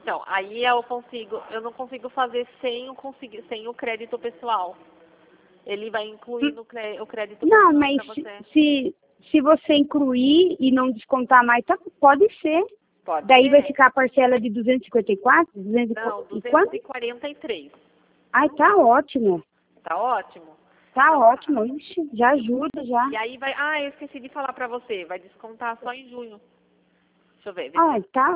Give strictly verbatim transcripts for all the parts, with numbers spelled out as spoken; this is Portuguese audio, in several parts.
Então, aí eu consigo, eu não consigo fazer sem o, consegui- sem o crédito pessoal. Ele vai incluir no cré- o crédito Não, pessoal mas para você. se, se você incluir e não descontar mais, tá, pode ser. Pode Daí vai ser? ficar a parcela de duzentos e cinquenta e quatro? duzentos Não, e duzentos quanto? e quarenta e três. Ai, tá ótimo. Tá ótimo? Tá Então, ótimo. Ixi, já ajuda, já. e aí vai... Ah, eu esqueci de falar para você. Vai descontar só em junho. Deixa eu ver. vê Ai, se- tá.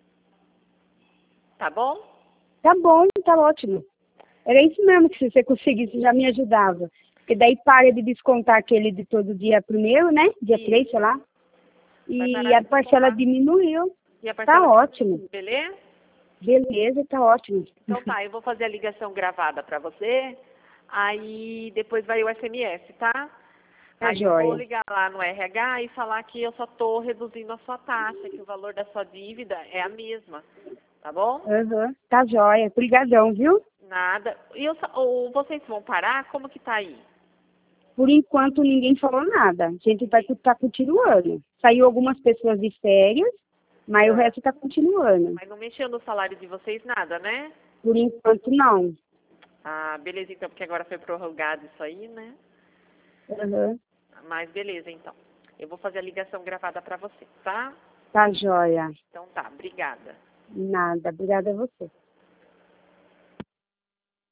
Tá bom? Tá bom, tá ótimo. Era isso mesmo que se você conseguisse, já me ajudava. Porque daí para de descontar aquele de todo dia primeiro, né? Dia Isso. três, sei lá. Vai E parar a de parcela descontar. diminuiu. E a Tá parcela... ótimo. Beleza? Beleza, tá ótimo. Então tá, eu vou fazer a ligação gravada para você. Aí depois vai o S M S, tá? Tá Aí eu vou joia. ligar lá no R H e falar que eu só tô reduzindo a sua taxa, que o valor da sua dívida é a mesma. Tá bom? Aham, tá joia. Obrigadão, viu? Nada. E eu, só- ou vocês vão parar? Como que tá aí? Por enquanto ninguém falou nada. A gente vai estar continuando. Saiu algumas pessoas de férias, mas o Ah, resto está continuando. mas não mexeu no salário de vocês nada, né? Por enquanto não. Ah, beleza então, porque agora foi prorrogado isso aí, né? Aham, Mas beleza então. Eu vou fazer a ligação gravada para você, tá? tá joia. Então tá, obrigada. Nada. Obrigada a você.